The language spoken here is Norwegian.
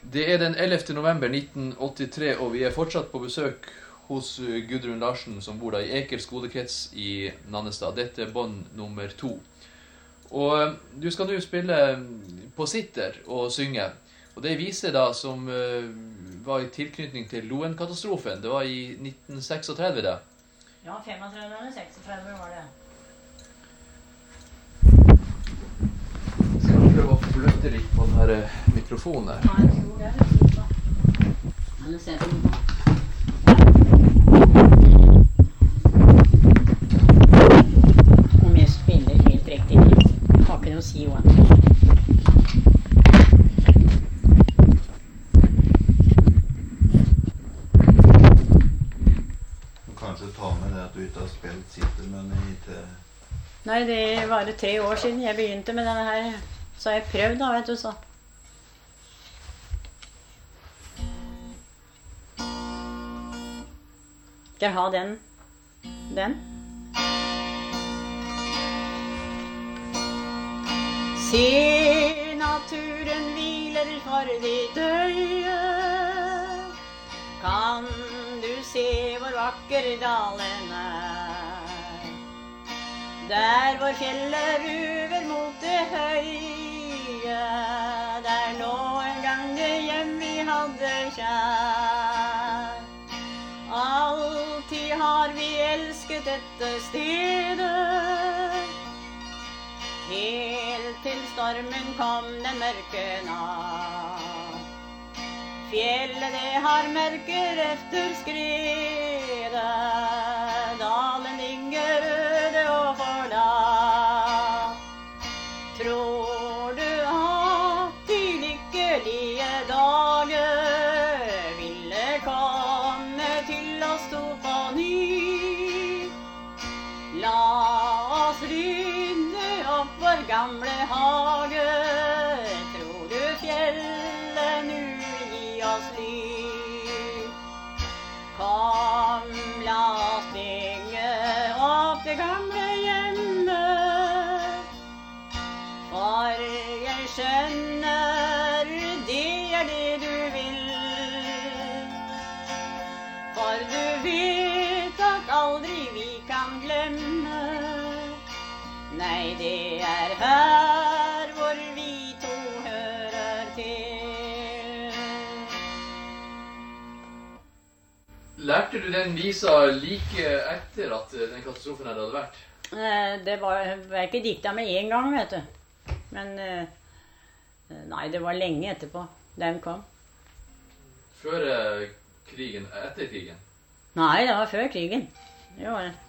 Det er den 11. november 1983, og vi er fortsatt på besøk hos Gudrun Larsen, som bor da i Eker skolekrets i Nannestad. Dette er bånd nummer 2. Og du skal nå spille på sitter og synge. Og det viser da som var i tilknytning til Loen-katastrofen. Det var i 1936 da. Ja, 35 eller 36 var det. Skal du prøve å flytte litt på den her mikrofonen her? Ja, jeg tror det er litt bra. Eller se på den. Om jeg spiller helt riktig, har ikke noe å si jo. Kanskje ta med det at du ikke har spilt sitter, til... Nei, det var 3 år siden jeg begynte med denne her. Så har jeg prøvd da, vet du, så. Skal jeg ha den? Den? Se, naturen hviler for ditt øye. Kan du se hvor vakker dalen er? Der hvor fjellet ruver mot det høye, der lå en gang det hjem vi hadde kjær. Alltid har vi elsket dette stedet, helt til stormen kom den mørke natt. Fjellet det har mørker efter skredet, dalen ligger røde og forlatt. Tror du at de lykkelige dager ville komme til oss to på ny? La oss rydde opp vår gamle hage. Tror du fjellet nu gi oss ly? Kom, la oss bygge opp det gamle hjemmet, for jeg skjønner det er det du vil. For du vet at aldri vi kan glemme. Nei, det er her hvor vi to hører til. Lærte du den visa like etter at den katastrofen her hadde vært? Det var ikke dikta med en gang, vet du. Men nei, det var lenge etterpå den kom. Før krigen, etter krigen? Nei, det var før krigen. Det var det.